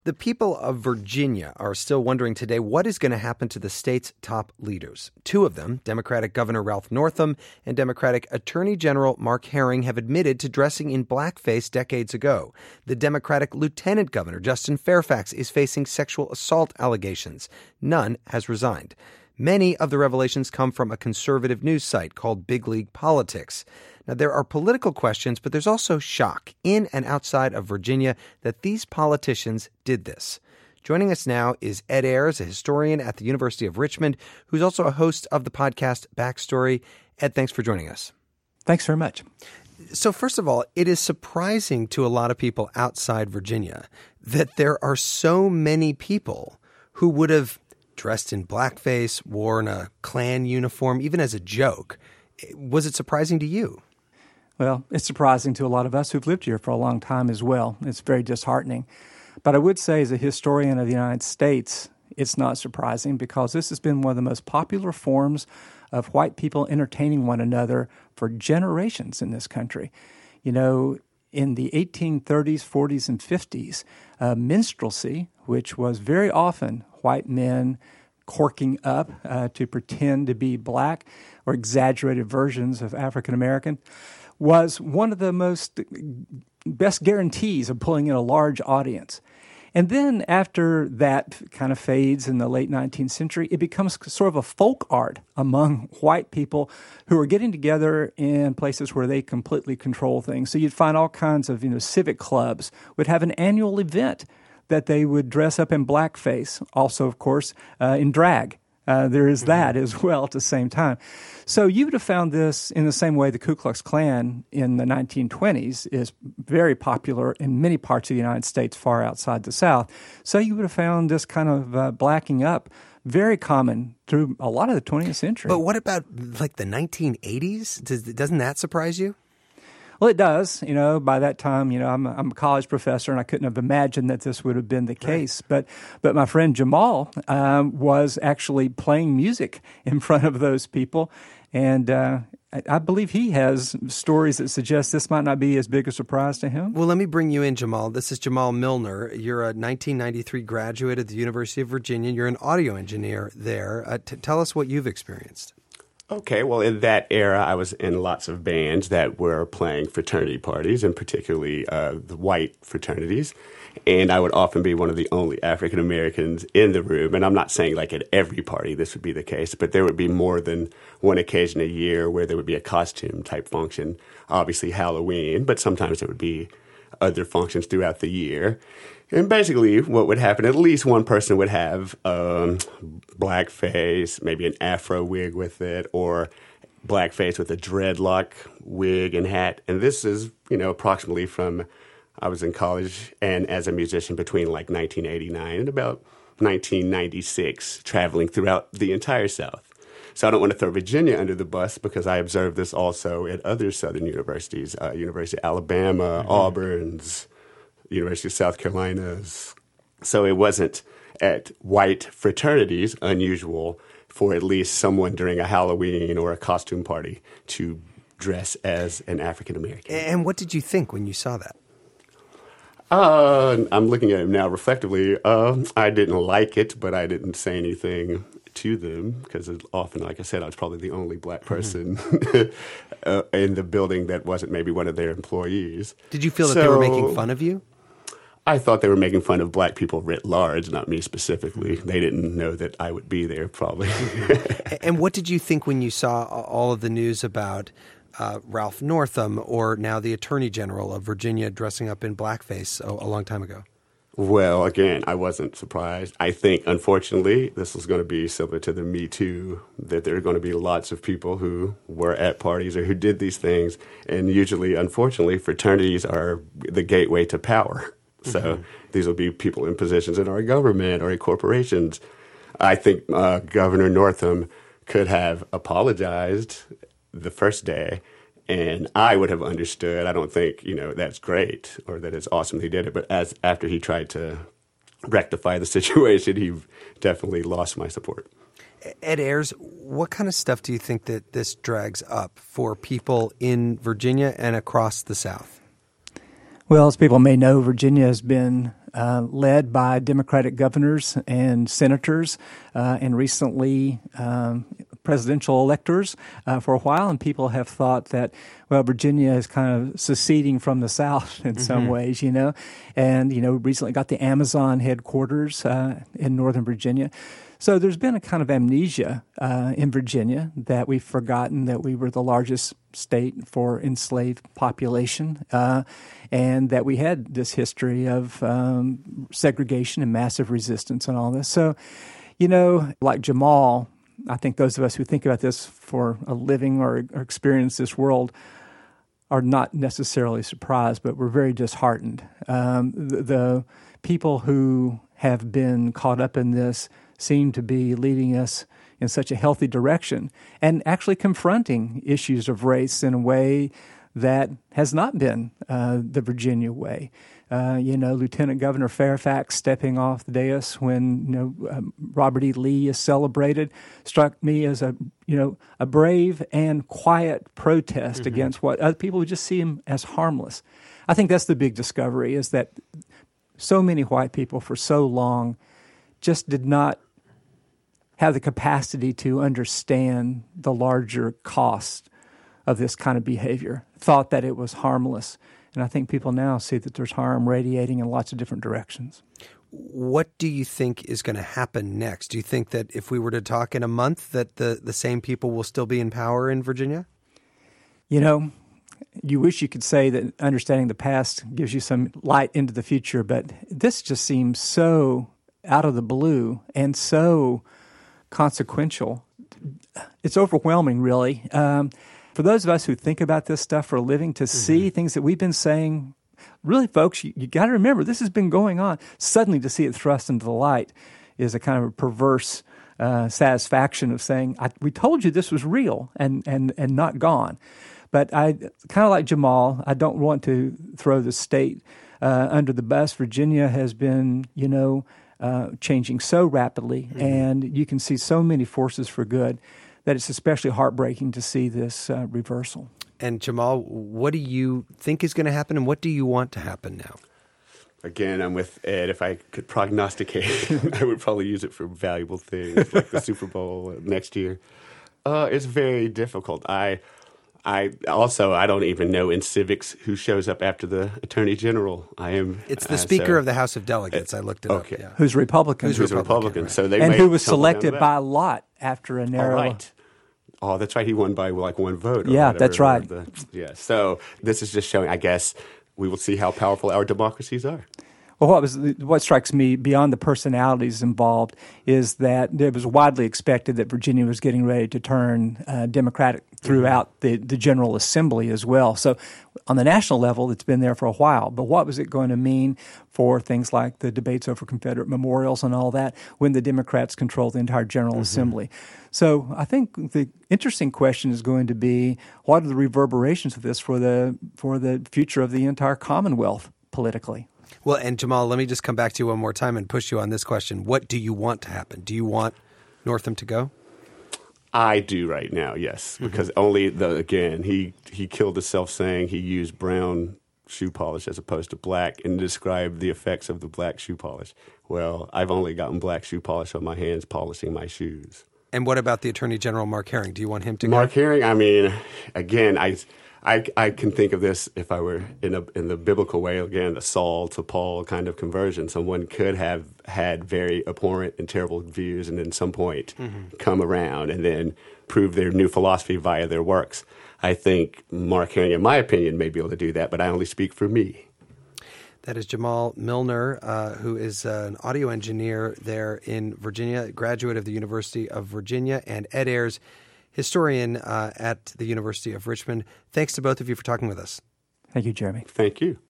The people of Virginia are still wondering today what is going to happen to the state's top leaders. Two of them, Democratic Governor Ralph Northam and Democratic Attorney General Mark Herring, have admitted to dressing in blackface decades ago. The Democratic Lieutenant Governor, Justin Fairfax, is facing sexual assault allegations. None has resigned. Many of the revelations come from a conservative news site called Big League Politics. Now, there are political questions, but there's also shock in and outside of Virginia that these politicians did this. Joining us now is Ed Ayers, a historian at the University of Richmond, who's also a host of the podcast Backstory. Ed, thanks for joining us. Thanks very much. So first of all, it is surprising to a lot of people outside Virginia that there are so many people who would have dressed in blackface, worn a Klan uniform, even as a joke. Was it surprising to you? Well, it's surprising to a lot of us who've lived here for a long time as well. It's very disheartening. But I would say, as a historian of the United States, it's not surprising because this has been one of the most popular forms of white people entertaining one another for generations in this country. You know, in the 1830s, 40s, and 50s, minstrelsy, which was very often white men corking up to pretend to be black or exaggerated versions of African American, was one of the best guarantees of pulling in a large audience. And then after that kind of fades in the late 19th century, it becomes sort of a folk art among white people who are getting together in places where they completely control things. So you'd find all kinds of, civic clubs would have an annual event that they would dress up in blackface, also, of course, in drag. There is that as well at the same time. So you would have found this in the same way the Ku Klux Klan in the 1920s is very popular in many parts of the United States far outside the South. So you would have found this kind of blacking up very common through a lot of the 20th century. But what about like the 1980s? Doesn't that surprise you? Well, it does. By that time, I'm a college professor, and I couldn't have imagined that this would have been the case. Right. But my friend Jamal was actually playing music in front of those people, and I believe he has stories that suggest this might not be as big a surprise to him. Well, let me bring you in, Jamal. This is Jamal Milner. You're a 1993 graduate at the University of Virginia. You're an audio engineer there. Tell us what you've experienced. Okay, well, in that era, I was in lots of bands that were playing fraternity parties, and particularly the white fraternities. And I would often be one of the only African Americans in the room. And I'm not saying like at every party this would be the case, but there would be more than one occasion a year where there would be a costume type function, obviously Halloween, but sometimes there would be other functions throughout the year. And basically what would happen, at least one person would have blackface, maybe an afro wig with it, or blackface with a dreadlock wig and hat. And this is, approximately from, I was in college and as a musician between like 1989 and about 1996, traveling throughout the entire South. So I don't want to throw Virginia under the bus because I observed this also at other Southern universities, University of Alabama, Auburn's, University of South Carolina's. So it wasn't at white fraternities unusual for at least someone during a Halloween or a costume party to dress as an African American. And what did you think when you saw that? I'm looking at it now reflectively. I didn't like it, but I didn't say anything to them because often, like I said, I was probably the only black person in the building that wasn't maybe one of their employees. Did you feel that they were making fun of you? I thought they were making fun of black people writ large, not me specifically. They didn't know that I would be there, probably. And what did you think when you saw all of the news about Ralph Northam or now the Attorney General of Virginia dressing up in blackface a long time ago? Well, again, I wasn't surprised. I think, unfortunately, this is going to be similar to the Me Too, that there are going to be lots of people who were at parties or who did these things. And usually, unfortunately, fraternities are the gateway to power. So these will be people in positions in our government or in corporations. I think Governor Northam could have apologized the first day, and I would have understood. I don't think, that's great or that it's awesome he did it. But after he tried to rectify the situation, he definitely lost my support. Ed Ayers, what kind of stuff do you think that this drags up for people in Virginia and across the South? Well, as people may know, Virginia has been led by Democratic governors and senators, and recently presidential electors for a while. And people have thought that, well, Virginia is kind of seceding from the South in some ways, And, recently got the Amazon headquarters in Northern Virginia. So there's been a kind of amnesia in Virginia that we've forgotten that we were the largest state for enslaved population and that we had this history of segregation and massive resistance and all this. So, like Jamal, I think those of us who think about this for a living or experience this world are not necessarily surprised, but we're very disheartened. The people who have been caught up in this seem to be leading us in such a healthy direction and actually confronting issues of race in a way that has not been the Virginia way. Lieutenant Governor Fairfax stepping off the dais when Robert E. Lee is celebrated struck me as a brave and quiet protest against what other people would just see him as harmless. I think that's the big discovery, is that so many white people for so long just did not have the capacity to understand the larger cost of this kind of behavior, thought that it was harmless. And I think people now see that there's harm radiating in lots of different directions. What do you think is going to happen next? Do you think that if we were to talk in a month that the same people will still be in power in Virginia? You wish you could say that understanding the past gives you some light into the future, but this just seems so out of the blue and so consequential. It's overwhelming, really. For those of us who think about this stuff for a living, to see things that we've been saying, really, folks, you got to remember, this has been going on. Suddenly to see it thrust into the light is a kind of a perverse satisfaction of saying, we told you this was real and not gone. But I kind of like Jamal, I don't want to throw the state under the bus. Virginia has been, changing so rapidly, and you can see so many forces for good that it's especially heartbreaking to see this reversal. And Jamal, what do you think is going to happen, and what do you want to happen now? Again, I'm with Ed. If I could prognosticate, I would probably use it for valuable things like the Super Bowl next year. It's very difficult. I don't even know in civics who shows up after the Attorney General. It's the Speaker of the House of Delegates. I looked it up. Yeah. Who's Republican. Who's Republican. Right. So they and who was selected by lot after a narrow. Oh, right. Oh, that's right. He won by one vote. Yeah, whatever. That's right. So this is just showing, I guess, we will see how powerful our democracies are. Well, what strikes me beyond the personalities involved is that it was widely expected that Virginia was getting ready to turn Democratic throughout the General Assembly as well. So on the national level, it's been there for a while. But what was it going to mean for things like the debates over Confederate memorials and all that when the Democrats control the entire General Assembly? So I think the interesting question is going to be, what are the reverberations of this for the future of the entire Commonwealth politically? Well, and Jamal, let me just come back to you one more time and push you on this question. What do you want to happen? Do you want Northam to go? I do right now, yes, because he killed himself saying he used brown shoe polish as opposed to black and described the effects of the black shoe polish. Well, I've only gotten black shoe polish on my hands polishing my shoes. And what about the Attorney General, Mark Herring? Do you want him to go? Mark Herring, I mean, again, I can think of this if I were in the biblical way, again, a Saul to Paul kind of conversion. Someone could have had very abhorrent and terrible views and at some point come around and then prove their new philosophy via their works. I think Mark Herring, in my opinion, may be able to do that, but I only speak for me. That is Jamal Milner, who is an audio engineer there in Virginia, graduate of the University of Virginia, and Ed Ayers, historian at the University of Richmond. Thanks to both of you for talking with us. Thank you, Jeremy. Thank you.